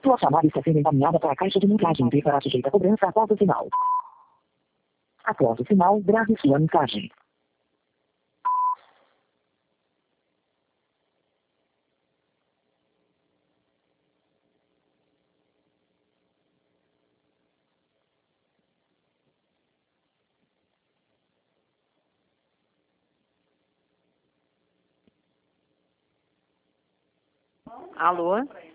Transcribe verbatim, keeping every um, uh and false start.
Sua chamada está sendo encaminhada para a caixa de mensagem e será sujeita a cobrança após o sinal. Após o sinal, grave sua mensagem. Alô?